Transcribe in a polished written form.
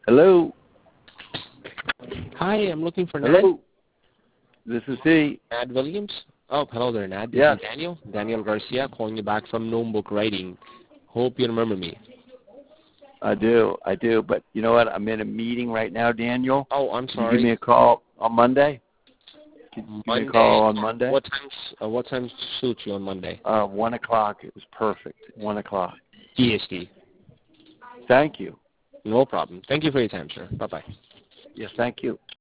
Hello. Hi, I'm looking for Nad. Hello. This is he. Nad Williams. Oh, hello there, Nad. This Yes. is Daniel Garcia, calling you back from Gnome Book Writing. Hope you remember me. I do. But you know what? I'm in a meeting right now, Daniel. Oh, I'm Can sorry. you give me a call on Monday? Give me a call on Monday. What time suits you on Monday? 1 o'clock. It was perfect. 1 o'clock. EST. Thank you. No problem. Thank you for your time, sir. Bye-bye. Yes, thank you.